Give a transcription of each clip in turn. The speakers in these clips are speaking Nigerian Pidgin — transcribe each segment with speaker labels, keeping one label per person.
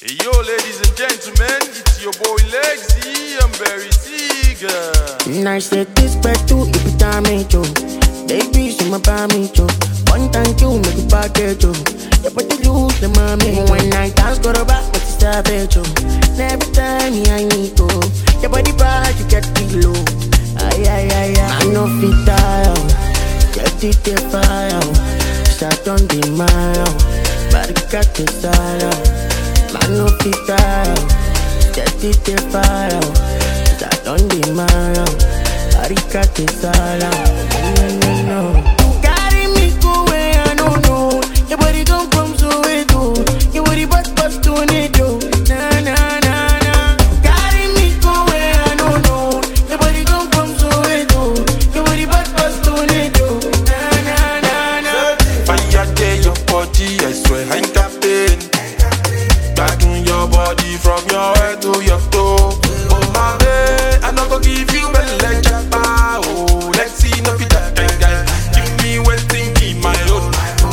Speaker 1: Hey yo, ladies and gentlemen, it's your boy Lexi and Barry Seeger.
Speaker 2: Nice that this back to if you time me too. Baby, see my me too. One thank you, make you back there too. You put the lose the mommy. When I dance, go to back, but it's a bit too. Every time I need to. Your body bad, you get the low. Ay. I know fit tire. Get it the fire. Start on the mile. Body got the style. Man no fit tire. Get it the fire. Start on the mile. Body got the style. No. Carry me go where I don't know. Your body come from Soweto. Your body bust to NATO. Na. Carry me go where I don't know. Your body come from Soweto. Your body bust to NATO. Na.
Speaker 1: Fire day your body, I swear I ain't got pain. Back in your body from your head to your toe. Oh my babe, I not go give you belly like Jabba. Oh, let's see no fit that kind guy. Give me well thinking my own.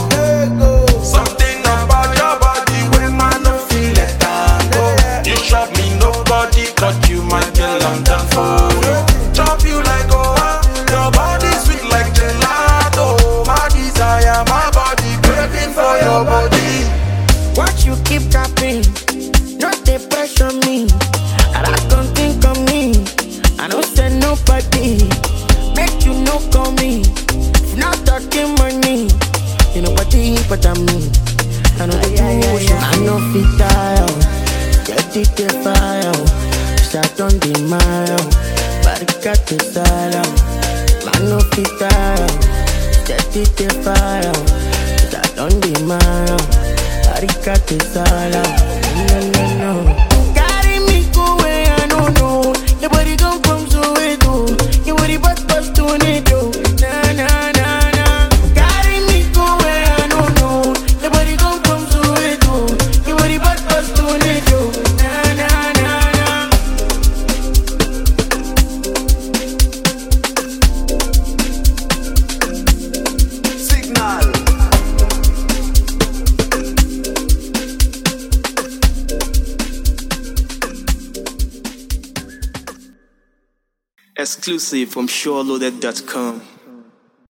Speaker 1: Something about your body when man no feel like that. Oh, you shot me, nobody got you, my girl, I'm done for you. Chop you like your body sweet like gelato. My desire, my body craving for your body.
Speaker 2: Watch you keep tapping, not the pressure me. I don't think of me, I don't send nobody. Make you no call me, if not talking money. You know what but I'm me. I know the emotion, I know fit tire. Get it the fire, start on the mile. Body got the style. I know fit tire. Get it the fire, start on the mile. Got this all out. No. Carry me go where I don't know. Your body come from Soweto. Your body bust to NATO. Na. Carry me go where I don't know. Your body come from Soweto. Your body bust to NATO. Na.
Speaker 1: Signal.
Speaker 3: Exclusive from SureLoaded.com.